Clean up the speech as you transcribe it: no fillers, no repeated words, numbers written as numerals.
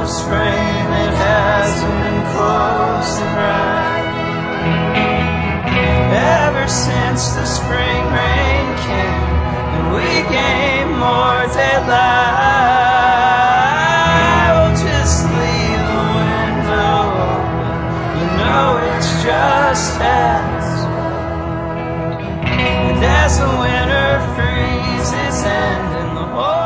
no spring that hasn't been close to bright. Ever since the spring rain came and we gained more daylight, we'll just leave the window open, you know it's just as. And as the winter freezes and in the whole